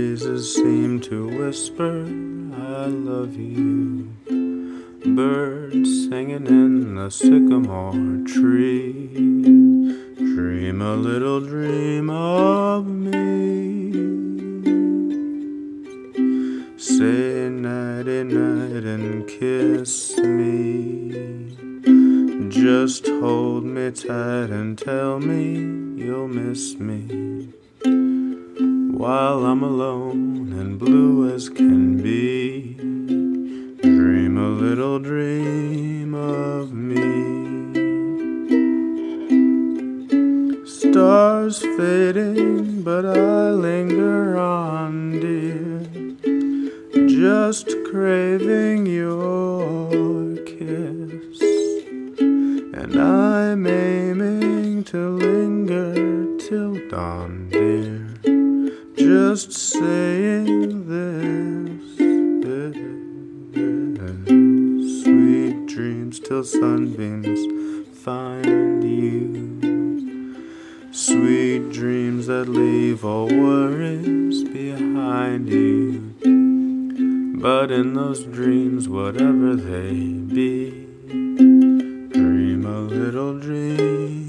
breezes seem to whisper, I love you. Birds singing in the sycamore tree, dream a little dream of me. Say nighty night and kiss me. Just hold me tight and tell me you'll miss me while I'm alone and blue as can be. Dream a little dream of me. Stars fading, but I linger on, dear, just craving your kiss. And I'm aiming to linger till dawn, dear, just saying this. Sweet dreams till sunbeams find you. Sweet dreams that leave all worries behind you. But in those dreams, whatever they be, dream a little dream